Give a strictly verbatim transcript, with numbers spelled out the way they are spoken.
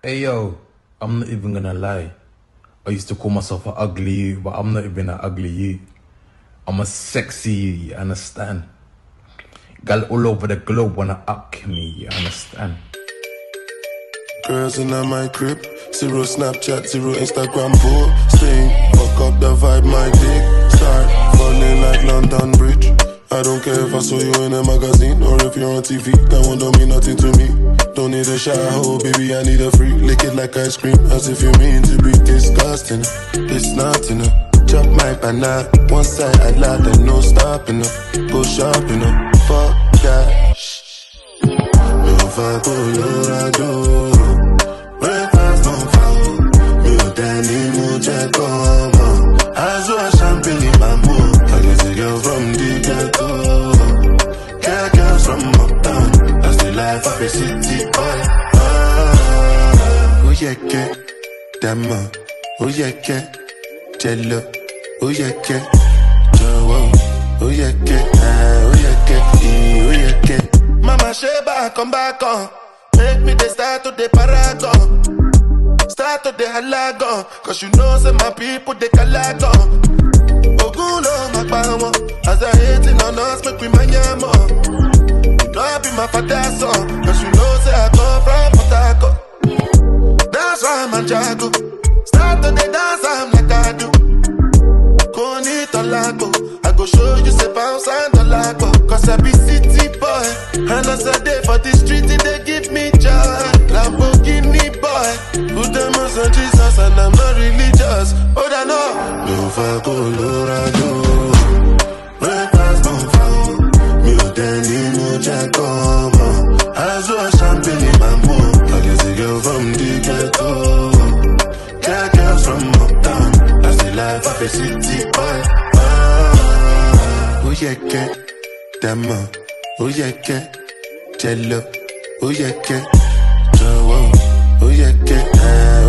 Hey yo, I'm not even gonna lie. I used to call myself an ugly you, but I'm not even an ugly you. I'm a sexy you, you understand? Gal all over the globe wanna up me, you understand? Girls in my crib, zero Snapchat, zero Instagram posting. Fuck up the vibe, my dick start falling like London Bridge. I don't care if I saw you in a magazine or if you're on T V, that one don't mean nothing to me. Don't need a shower, baby, I need a freak. Lick it like ice cream, as if you mean to be disgusting. It's not enough. Chop my banana, one side I lie, then no stopping up. Go shopping up, fuck that. Me on fire, Colorado. Breakfast on fire. Me on Danny, mucha como. Azua champagne, mambo. I get a girl from the ghetto. Girl, girls from uptown. That's the life of a city boy. Ah, oh yeah, yeah, dama. Oh yeah, yeah, jello. Oh yeah, yeah, Joe. Oh yeah, yeah, oh yeah, yeah, oh yeah, yeah. Mama Sheba, come back on. Make me the start to the paragon. Start to the halagon. Cause you know say my people they calagon. Ogulo makbawo. As I hating on us, make we manyamo. You know I be my father's son. Cause you know say I come from Port Harcourt. That's why I'm a jago. Start to the dance, I'm like I do. I go show you say bounce and a lago. Cause I be city boy. And as I day for the street, they give me joy. Lamborghini boy. Put them on Jesus and I'm not religious. Oh, I know. Me fa Colorado. Breakfast on fire. Me o Danny mucha como. Azua champagne mambo. I get a girl from the ghetto. Girl, girls from uptown. That's the life of a city boy. Oh yeah, yeah, dama. Oh yeah, yeah, jello. Oh yeah, yeah, Joe. Oh yeah, yeah.